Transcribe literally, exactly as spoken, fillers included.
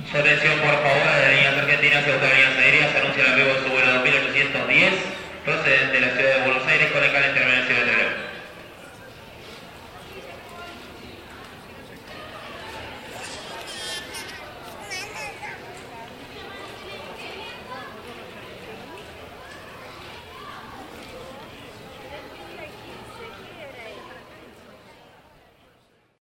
Atención, por favor, de líneas argentinas y autonomías aéreas anuncian arribo de su vuelo dos mil ochocientos diez procedente de la ciudad de Buenos Aires con escala en terminal